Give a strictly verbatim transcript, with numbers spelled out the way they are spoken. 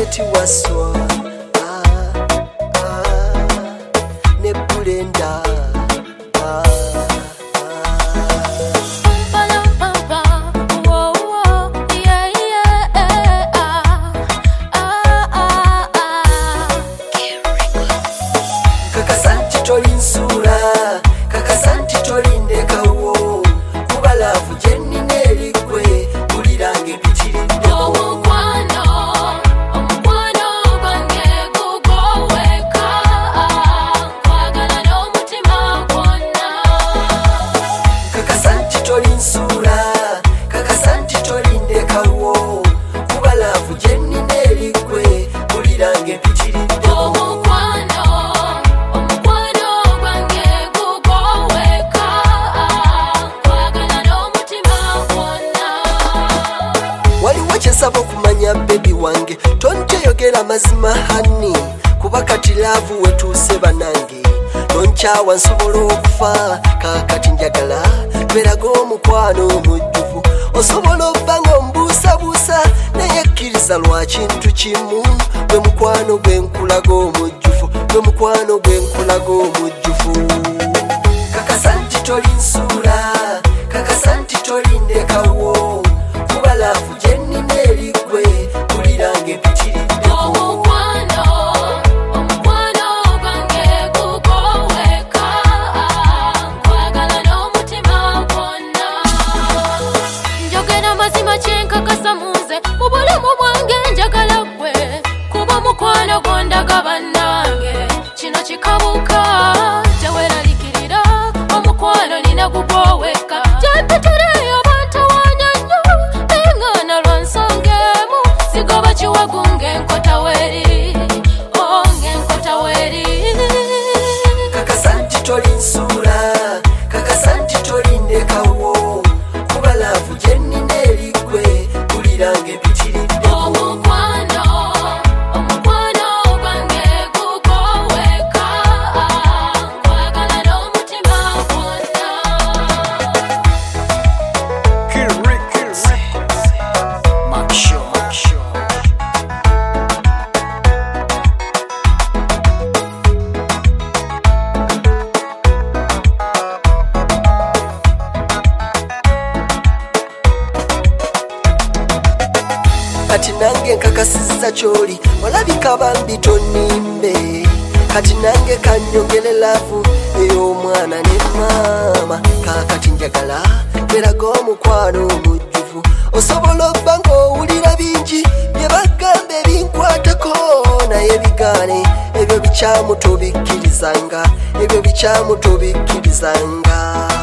Janet Waswa ah, ah, ne Bulenda ah. Sabo kumanya baby wange tonche yogera mazima hani kuba kati love wetu seba nange noncha wansobolo okufa kakati njagala berago mukwano mujjuvu osobolo bango mbusa busa naye kiriza lwa kintu kimu bwe mukwano gwe nkulago mujjuvu bwe mukwano gwe nkulago mujjuvu kakasanti toli nsula kakasanti toli ndekawo kuba love jenni neligwe kulirange pichiridde omukwano omukwano gwange gugoweka nkwagala n'omutima gwonna njogera mazima kyenkakasa muze mu bulamu bwange njagala ggwe kuba mukwano gondaga bannange kino kikabuka teweralikirira omukwano nina gugoweka jepitirayo wagunge nkota weri onge nkota weri kakasanti toli nsula kakasanti toli ndekawo kuba love jenni neligwe kulirange pichiridde omukwano omukwano gwange gugoweka nkwagala n'omutima gwonna kati nange nkakasizza kyoli olabika bambi tonimbe kati nange kanyongere laavu ey'omwana ne maama kakati njagala beraga omukwano omujjuvu osobola obba ng'owulira bingi bye bagamba ebinkwatako naye bigaane ebyo bikyamu tobikkirizanga ebyo bikyamu tobikkirizanga